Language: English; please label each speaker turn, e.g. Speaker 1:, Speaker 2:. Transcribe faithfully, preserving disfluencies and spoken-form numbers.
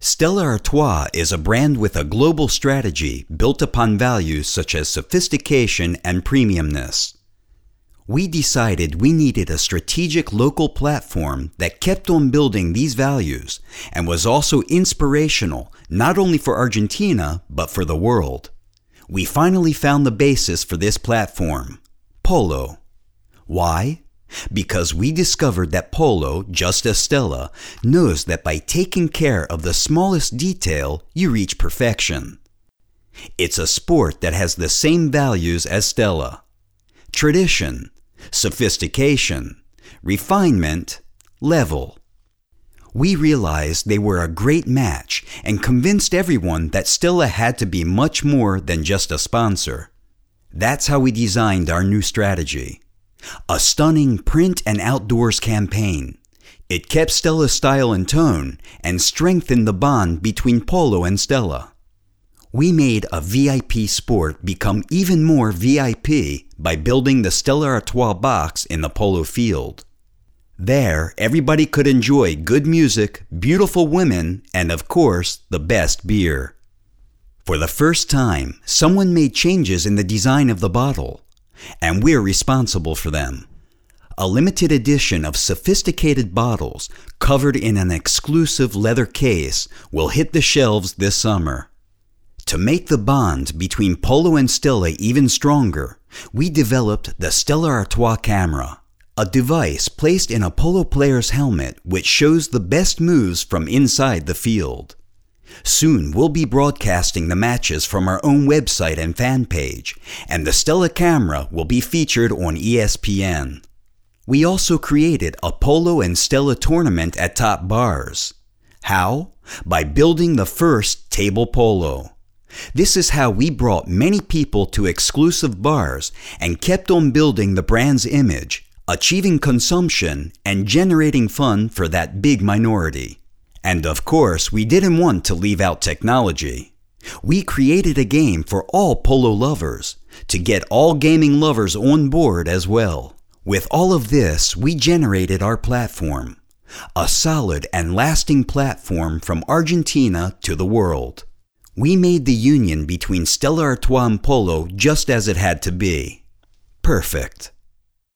Speaker 1: Stella Artois is a brand with a global strategy built upon values such as sophistication and premiumness. We decided we needed a strategic local platform that kept on building these values and was also inspirational not only for Argentina but for the world. We finally found the basis for this platform, Polo. Why? Because we discovered that Polo, just as Stella, knows that by taking care of the smallest detail, you reach perfection. It's a sport that has the same values as Stella: tradition, sophistication, refinement, level. We realized they were a great match and convinced everyone that Stella had to be much more than just a sponsor. That's how we designed our new strategy. A stunning print and outdoors campaign. It kept Stella's style and tone and strengthened the bond between Polo and Stella. We made a V I P sport become even more V I P by building the Stella Artois box in the Polo field. There, everybody could enjoy good music, beautiful women, and of course, the best beer. For the first time, someone made changes in the design of the bottle, and we're responsible for them. A limited edition of sophisticated bottles covered in an exclusive leather case will hit the shelves this summer. To make the bond between Polo and Stella even stronger, we developed the Stella Artois camera, a device placed in a polo player's helmet which shows the best moves from inside the field. Soon we'll be broadcasting the matches from our own website and fan page, and the Stella camera will be featured on E S P N. We also created a Polo and Stella tournament at top bars. How? By building the first table polo. This is how we brought many people to exclusive bars and kept on building the brand's image, achieving consumption and generating fun for that big minority. And of course, we didn't want to leave out technology. We created a game for all polo lovers, to get all gaming lovers on board as well. With all of this, we generated our platform, a solid and lasting platform from Argentina to the world. We made the union between Stella Artois and Polo just as it had to be. Perfect.